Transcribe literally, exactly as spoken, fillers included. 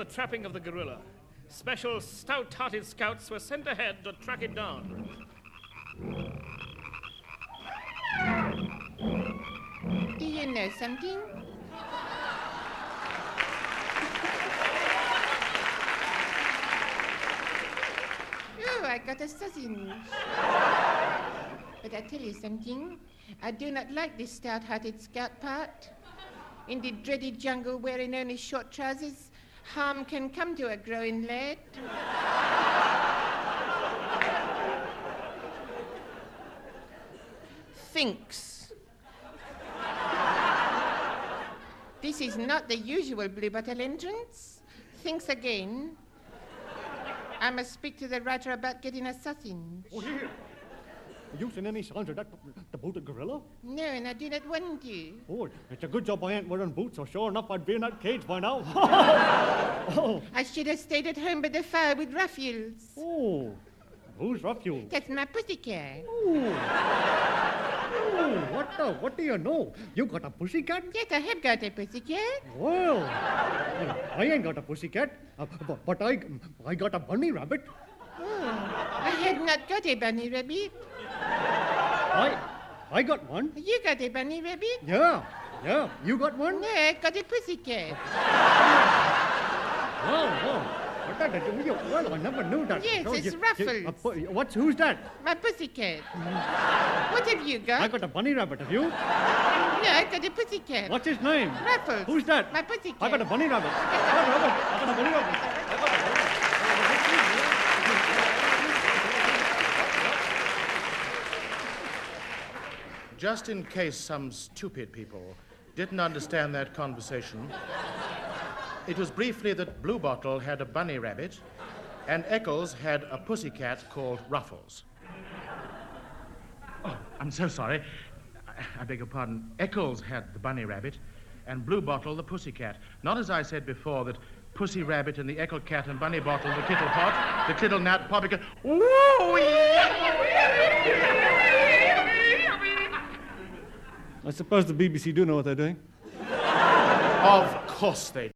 trapping of the gorilla. Special stout-hearted scouts were sent ahead to track it down. Do you know something? Oh, I got a sausage. But I tell you something, I do not like this stout-hearted scout part. In the dreaded jungle wearing only short trousers, harm can come to a growing lad. Thinks. This is not the usual Blue Bottle entrance. Thinks again. I must speak to the writer about getting a sausage. Oh, here. Have you seen any signs of that the booted gorilla? No, and I do not want to. Oh, it's a good job I ain't wearing boots, or sure enough I'd be in that cage by now. Oh. I should have stayed at home by the fire with Ruffules. Oh, who's Ruffules? That's my pussycat. Oh. Oh, what the, what do you know? You got a pussycat? Yes, I have got a pussycat. Well, I ain't got a pussycat, uh, but, but I, I got a bunny rabbit. Oh, I had not got a bunny rabbit. I, I got one. You got a bunny rabbit? Yeah, yeah. You got one? No, I got a pussycat. Wow, wow. What that, you, well, I never knew that. Yes, no, it's you, Ruffles. You, uh, what's, who's that? My pussycat. What have you got? I got a bunny rabbit, have you? No, I got a pussycat. What's his name? Ruffles. Who's that? My pussycat. I got a bunny rabbit. I got a, I got a bunny rabbit. I got a... Just in case some stupid people didn't understand that conversation, it was briefly that Blue Bottle had a bunny rabbit and Eccles had a pussycat called Ruffles. Oh, I'm so sorry. I, I beg your pardon. Eccles had the bunny rabbit and Blue Bottle the pussycat. Not as I said before that Pussy Rabbit and the Eckle Cat and Bunny Bottle, the Kittle Pot, the Tittle Nat, Poppycat. I suppose the B B C do know what they're doing. Of course they do.